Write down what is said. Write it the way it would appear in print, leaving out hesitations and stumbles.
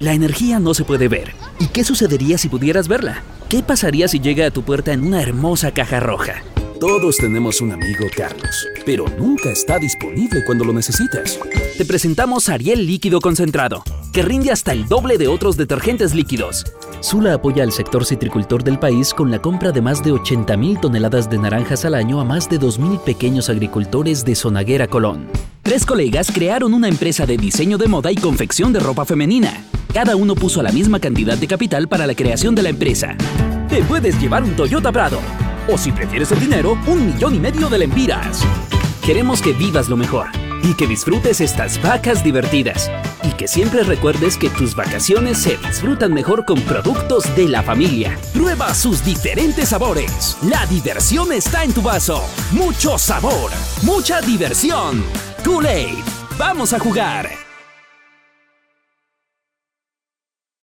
La energía no se puede ver. ¿Y qué sucedería si pudieras verla? ¿Qué pasaría si llega a tu puerta en una hermosa caja roja? Todos tenemos un amigo Carlos, pero nunca está disponible cuando lo necesitas. Te presentamos Ariel líquido concentrado, que rinde hasta el doble de otros detergentes líquidos. Sula apoya al sector citricultor del país con la compra de más de 80,000 toneladas de naranjas al año a más de 2,000 pequeños agricultores de Zonaguera, Colón. 3 colegas crearon una empresa de diseño de moda y confección de ropa femenina. Cada uno puso la misma cantidad de capital para la creación de la empresa. Te puedes llevar un Toyota Prado. O si prefieres el dinero, 1,5 millones de lempiras. Queremos que vivas lo mejor y que disfrutes estas vacas divertidas. Y que siempre recuerdes que tus vacaciones se disfrutan mejor con productos de la familia. Prueba sus diferentes sabores. La diversión está en tu vaso. Mucho sabor, mucha diversión. Kool-Aid. ¡Vamos a jugar!